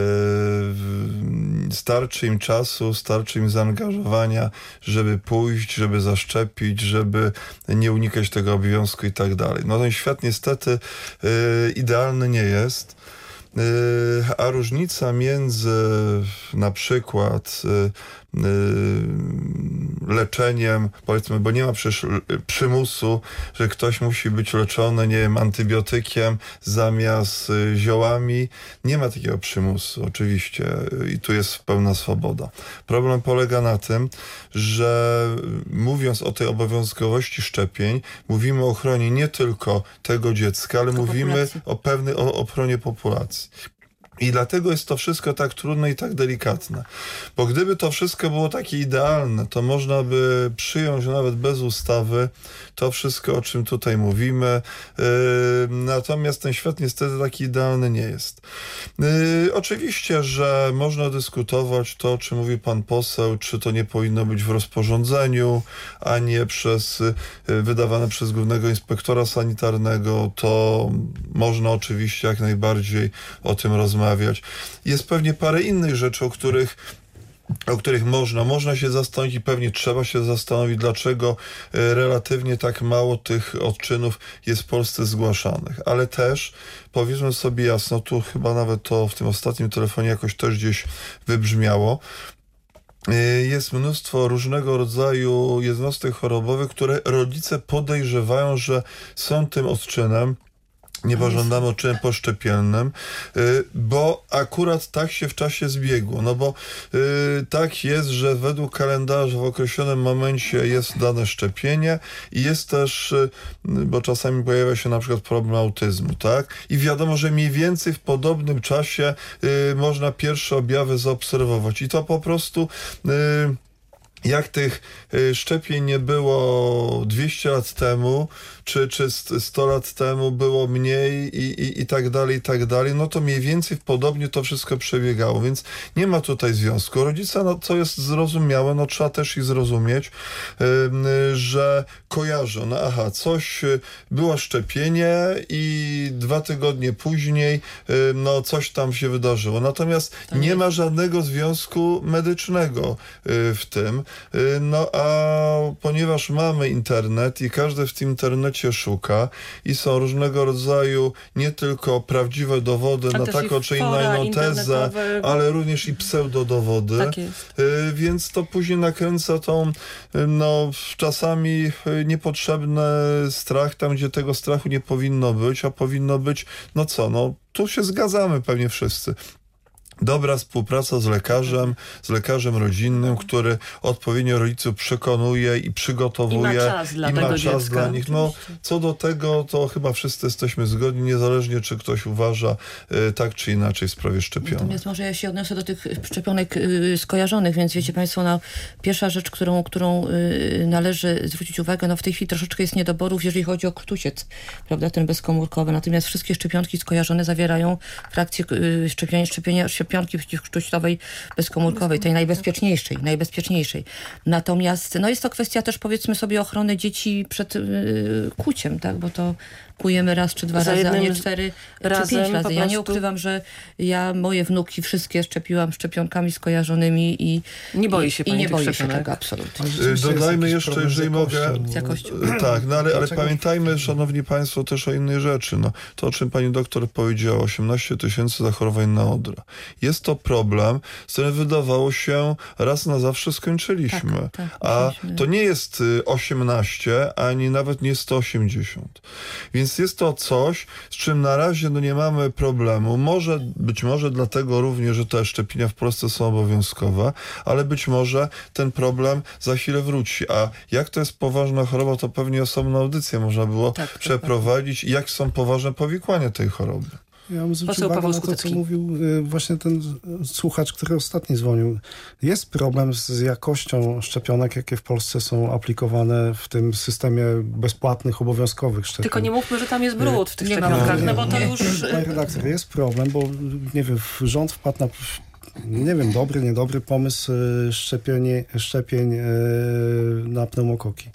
Speaker 4: starczy im czasu, starczy im zaangażowania, żeby pójść, żeby zaszczepić, żeby nie unikać tego obowiązku i tak dalej. Ten świat niestety idealny nie jest. A różnica między na przykład leczeniem, powiedzmy, bo nie ma przecież przymusu, że ktoś musi być leczony, nie wiem, antybiotykiem zamiast ziołami. Nie ma takiego przymusu, oczywiście, i tu jest pełna swoboda. Problem polega na tym, że mówiąc o tej obowiązkowości szczepień, mówimy o ochronie nie tylko tego dziecka, ale mówimy o ochronie populacji. I dlatego jest to wszystko tak trudne i tak delikatne. Bo gdyby to wszystko było takie idealne, to można by przyjąć nawet bez ustawy to wszystko, o czym tutaj mówimy. Natomiast ten świat niestety taki idealny nie jest. Oczywiście, że można dyskutować to, o czym mówi pan poseł, czy to nie powinno być w rozporządzeniu, a nie wydawane przez głównego inspektora sanitarnego. To można oczywiście jak najbardziej o tym rozmawiać. Jest pewnie parę innych rzeczy, o których można się zastanowić i pewnie trzeba się zastanowić, dlaczego relatywnie tak mało tych odczynów jest w Polsce zgłaszanych. Ale też powiedzmy sobie jasno, tu chyba nawet to w tym ostatnim telefonie jakoś też gdzieś wybrzmiało, jest mnóstwo różnego rodzaju jednostek chorobowych, które rodzice podejrzewają, że są tym odczynem, niepożądanym odczynem poszczepiennym, bo akurat tak się w czasie zbiegło. No bo tak jest, że według kalendarza w określonym momencie jest dane szczepienie i jest też, bo czasami pojawia się na przykład problem autyzmu, tak? I wiadomo, że mniej więcej w podobnym czasie można pierwsze objawy zaobserwować. I to po prostu... Jak tych szczepień nie było 200 lat temu, czy 100 lat temu było mniej i tak dalej, no to mniej więcej podobnie to wszystko przebiegało, więc nie ma tutaj związku. Rodzice, no to jest zrozumiałe, no trzeba też ich zrozumieć, że kojarzą, było szczepienie i 2 tygodnie później, no coś tam się wydarzyło. Natomiast nie ma żadnego związku medycznego w tym. No a ponieważ mamy internet i każdy w tym internecie szuka i są różnego rodzaju nie tylko prawdziwe dowody na taką czy inną tezę, ale również i pseudodowody. Tak jest. Więc to później nakręca tą czasami niepotrzebny strach tam, gdzie tego strachu nie powinno być, a powinno być, tu się zgadzamy pewnie wszyscy. Dobra współpraca z lekarzem rodzinnym, który odpowiednio rodziców przekonuje i przygotowuje.
Speaker 2: I ma czas
Speaker 4: dla nich. No, co do tego, to chyba wszyscy jesteśmy zgodni, niezależnie czy ktoś uważa tak czy inaczej w sprawie szczepionek.
Speaker 6: Natomiast może ja się odniosę do tych szczepionek skojarzonych, więc wiecie państwo, pierwsza rzecz, którą należy zwrócić uwagę, w tej chwili troszeczkę jest niedoborów, jeżeli chodzi o kruciec, prawda, ten bezkomórkowy. Natomiast wszystkie szczepionki skojarzone zawierają frakcję szczepionki przeciwkrztuścowej bezkomórkowej, tej najbezpieczniejszej. Natomiast jest to kwestia też, powiedzmy sobie, ochrony dzieci przed kuciem, tak, bo to kujemy raz czy 2 razy, a nie 4 czy 5 razy. Ja nie ukrywam, że moje wnuki wszystkie szczepiłam szczepionkami skojarzonymi i nie boi się tego absolutnie.
Speaker 4: Dodajmy jeszcze, jeżeli mogę... Z jakością. Tak, ale pamiętajmy, szanowni państwo, też o innej rzeczy. To, o czym pani doktor powiedziała, 18 000 zachorowań na odrę. Jest to problem, z którym wydawało się raz na zawsze skończyliśmy. A to nie jest 18, ani nawet nie 180. Więc jest to coś, z czym na razie nie mamy problemu. Być może dlatego również, że te szczepienia w Polsce są obowiązkowe, ale być może ten problem za chwilę wróci. A jak to jest poważna choroba, to pewnie osobną audycję można było przeprowadzić. I jak są poważne powikłania tej choroby.
Speaker 5: Ja bym zwrócił uwagę na to, co mówił właśnie ten słuchacz, który ostatnio dzwonił. Jest problem z jakością szczepionek, jakie w Polsce są aplikowane w tym systemie bezpłatnych, obowiązkowych szczepień.
Speaker 2: Tylko nie mówmy, że tam jest brud w tych szczepionkach, bo to już...
Speaker 5: Panie redaktor, jest problem, bo nie wiem, rząd wpadł na... Nie wiem, dobry, niedobry pomysł szczepień na pneumokoki.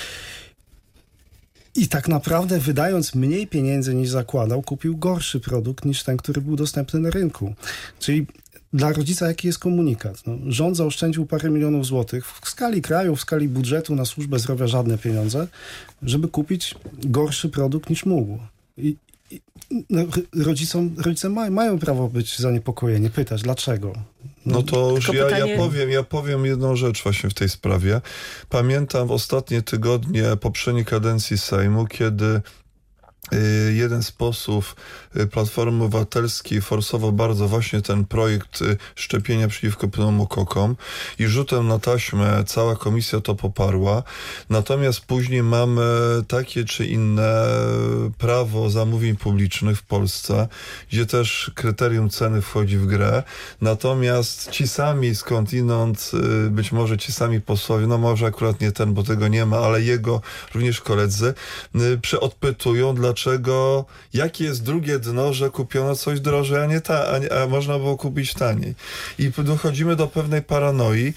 Speaker 5: I tak naprawdę wydając mniej pieniędzy niż zakładał, kupił gorszy produkt niż ten, który był dostępny na rynku. Czyli dla rodzica jaki jest komunikat? Rząd zaoszczędził parę milionów złotych w skali kraju, w skali budżetu na służbę zdrowia żadne pieniądze, żeby kupić gorszy produkt niż mógł. rodzice mają prawo być zaniepokojeni, pytać dlaczego.
Speaker 4: No to już
Speaker 2: pytanie...
Speaker 4: ja powiem jedną rzecz właśnie w tej sprawie. Pamiętam w ostatnie tygodnie poprzedniej kadencji Sejmu, kiedy jeden z posłów Platformy Obywatelskiej forsował bardzo właśnie ten projekt szczepienia przeciwko pneumokokom i rzutem na taśmę cała komisja to poparła. Natomiast później mamy takie czy inne prawo zamówień publicznych w Polsce, gdzie też kryterium ceny wchodzi w grę. Natomiast ci sami skądinąd, być może ci sami posłowie, no może akurat nie ten, bo tego nie ma, ale jego również koledzy, odpytują, dlaczego, jakie jest drugie dno, że kupiono coś drożej, a można było kupić taniej. I dochodzimy do pewnej paranoi,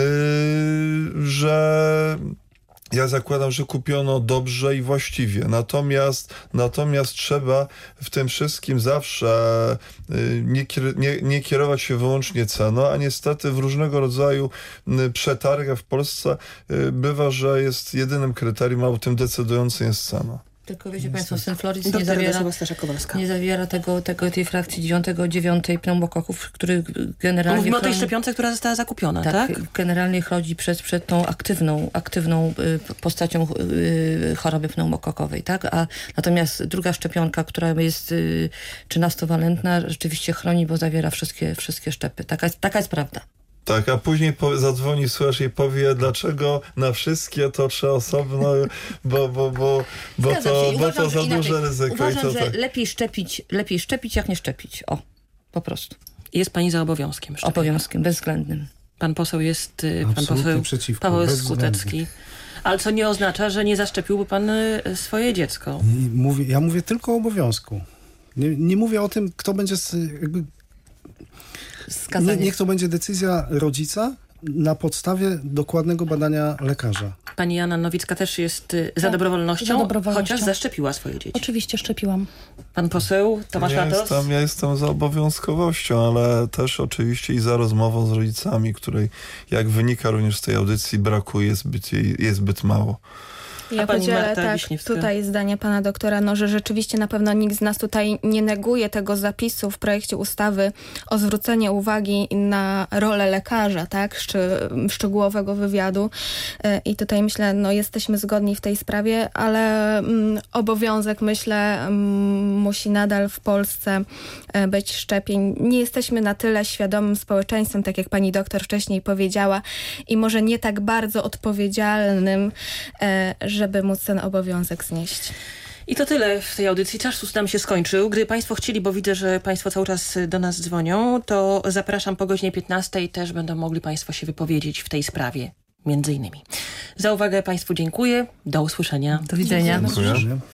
Speaker 4: że ja zakładam, że kupiono dobrze i właściwie. Natomiast trzeba w tym wszystkim zawsze nie kierować się wyłącznie ceną, a niestety w różnego rodzaju przetargach w Polsce bywa, że jest jedynym kryterium, a tym decydującym jest cena.
Speaker 6: Tylko wiecie Państwo, Synflorid nie zawiera tej frakcji 9 pneumokoków, który generalnie...
Speaker 2: Mówimy o tej szczepionce, która została zakupiona, tak?
Speaker 6: Generalnie chodzi przed tą aktywną postacią choroby pneumokokowej, tak? Natomiast druga szczepionka, która jest 13-walentna, rzeczywiście chroni, bo zawiera wszystkie szczepy. Taka jest prawda.
Speaker 4: Tak, a później zadzwoni słuchacz i powie, dlaczego na wszystkie to trzeba osobno, bo to za duże ryzyko.
Speaker 6: Uważam, że lepiej szczepić, jak nie szczepić. O, po prostu.
Speaker 2: Jest pani za obowiązkiem szczepienia?
Speaker 6: Obowiązkiem, bezwzględnym.
Speaker 2: Pan poseł jest,
Speaker 5: przeciwko,
Speaker 2: Paweł Skutecki. Ale co nie oznacza, że nie zaszczepiłby pan swoje dziecko.
Speaker 5: Ja mówię tylko o obowiązku. Nie mówię o tym, kto będzie niech to będzie decyzja rodzica na podstawie dokładnego badania lekarza.
Speaker 2: Pani Joanna Nowicka też jest za dobrowolnością, chociaż zaszczepiła swoje dzieci.
Speaker 7: Oczywiście szczepiłam.
Speaker 2: Pan poseł Tomasz Latos?
Speaker 4: Ja jestem za obowiązkowością, ale też oczywiście i za rozmową z rodzicami, której, jak wynika również z tej audycji, brakuje, jest zbyt mało.
Speaker 3: Ja podzielę tutaj zdanie pana doktora, że rzeczywiście na pewno nikt z nas tutaj nie neguje tego zapisu w projekcie ustawy o zwrócenie uwagi na rolę lekarza, tak, szczegółowego wywiadu. I tutaj myślę, jesteśmy zgodni w tej sprawie, ale obowiązek, myślę, musi nadal w Polsce być szczepień. Nie jesteśmy na tyle świadomym społeczeństwem, tak jak pani doktor wcześniej powiedziała, i może nie tak bardzo odpowiedzialnym, żeby móc ten obowiązek znieść.
Speaker 2: I to tyle w tej audycji. Czas nam się skończył. Gdy Państwo chcieli, bo widzę, że Państwo cały czas do nas dzwonią, to zapraszam po godzinie 15. Też będą mogli Państwo się wypowiedzieć w tej sprawie, między innymi. Za uwagę Państwu dziękuję. Do usłyszenia.
Speaker 6: Do widzenia.
Speaker 4: Dziękuję.